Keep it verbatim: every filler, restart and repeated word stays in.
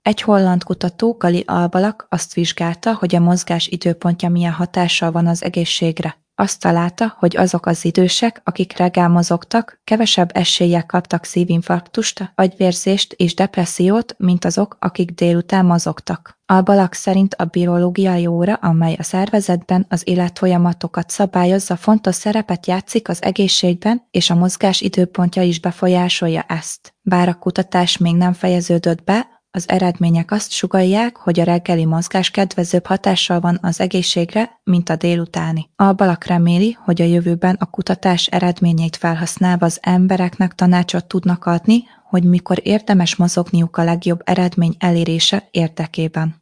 Egy holland kutató, Gali Albalak azt vizsgálta, hogy a mozgás időpontja milyen hatással van az egészségre. Azt találta, hogy azok az idősek, akik reggel mozogtak, kevesebb eséllyel kaptak szívinfarktust, agyvérzést és depressziót, mint azok, akik délután mozogtak. Albalak szerint a biológiai óra, amely a szervezetben az életfolyamatokat szabályozza, fontos szerepet játszik az egészségben, és a mozgás időpontja is befolyásolja ezt. Bár a kutatás még nem fejeződött be, az eredmények azt sugallják, hogy a reggeli mozgás kedvezőbb hatással van az egészségre, mint a délutáni. Albalak reméli, hogy a jövőben a kutatás eredményeit felhasználva az embereknek tanácsot tudnak adni, hogy mikor érdemes mozogniuk a legjobb eredmény elérése érdekében.